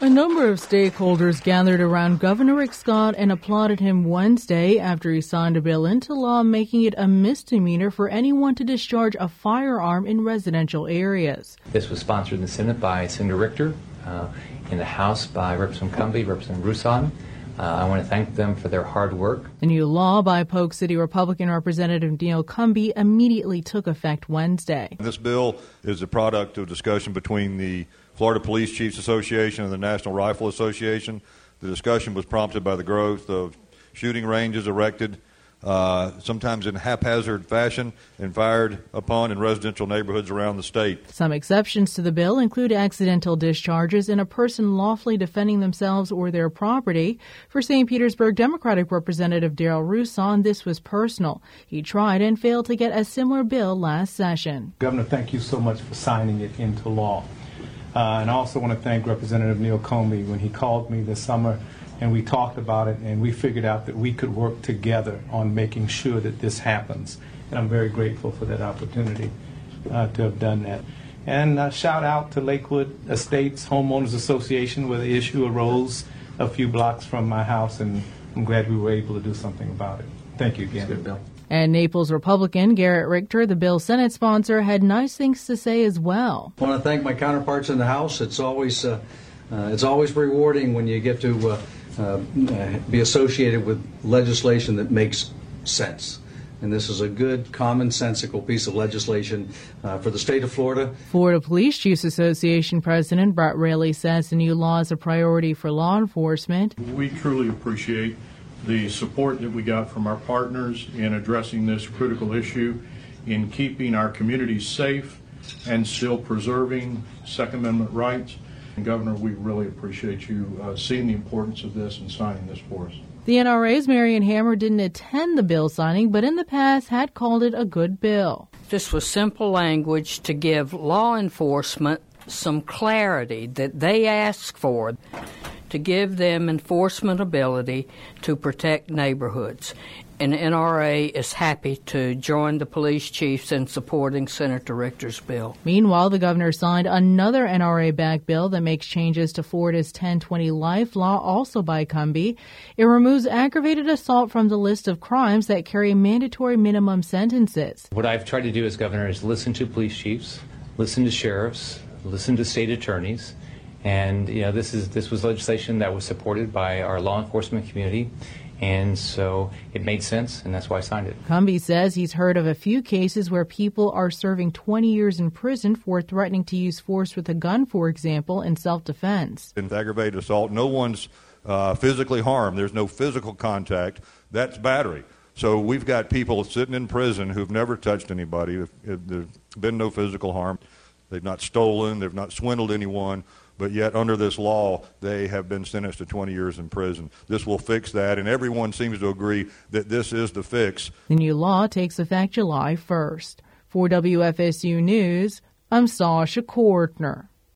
A number of stakeholders gathered around Governor Rick Scott and applauded him Wednesday after he signed a bill into law making it a misdemeanor for anyone to discharge a firearm in residential areas. This was sponsored in the Senate by Senator Richter, in the House by Representative Cumby, Representative Roussan. I want to thank them for their hard work. The new law by Polk City Republican Representative Neil Cumby immediately took effect Wednesday. This bill is a product of discussion between the Florida Police Chiefs Association and the National Rifle Association. The discussion was prompted by the growth of shooting ranges erected, sometimes in haphazard fashion, and fired upon in residential neighborhoods around the state. Some exceptions to the bill include accidental discharges and a person lawfully defending themselves or their property. For St. Petersburg Democratic Representative Darrell Roussan, this was personal. He tried and failed to get a similar bill last session. Governor, thank you so much for signing it into law. And I also want to thank Representative Neil Cumby when he called me this summer and we talked about it and we figured out that we could work together on making sure that this happens. And I'm very grateful for that opportunity to have done that. And shout out to Lakewood Estates Homeowners Association where the issue arose a few blocks from my house, and I'm glad we were able to do something about it. Thank you again. Good, Bill. And Naples Republican Garrett Richter, the bill's Senate sponsor, had nice things to say as well. I want to thank my counterparts in the House. It's always rewarding when you get to be associated with legislation that makes sense. And this is a good, commonsensical piece of legislation for the state of Florida. Florida Police Chiefs Association President Brett Raley says the new law is a priority for law enforcement. We truly appreciate the support that we got from our partners in addressing this critical issue, in keeping our communities safe and still preserving Second Amendment rights. And Governor, we really appreciate you seeing the importance of this and signing this for us. The NRA's Marion Hammer didn't attend the bill signing, but in the past had called it a good bill. This was simple language to give law enforcement some clarity that they ask for, to give them enforcement ability to protect neighborhoods. And NRA is happy to join the police chiefs in supporting Senator Richter's bill. Meanwhile, the governor signed another NRA-backed bill that makes changes to Florida's 1020 life law, also by Cumby. It removes aggravated assault from the list of crimes that carry mandatory minimum sentences. What I've tried to do as governor is listen to police chiefs, listen to sheriffs, listen to state attorneys. And this was legislation that was supported by our law enforcement community, and so it made sense, and that's why I signed it. Cumby says he's heard of a few cases where people are serving 20 years in prison for threatening to use force with a gun, for example, in self-defense. In aggravated assault, no one's physically harmed. There's no physical contact. That's battery. So we've got people sitting in prison who've never touched anybody. There's been no physical harm. They've not stolen. They've not swindled anyone. But yet, under this law, they have been sentenced to 20 years in prison. This will fix that, and everyone seems to agree that this is the fix. The new law takes effect July 1st. For WFSU News, I'm Sasha Kortner.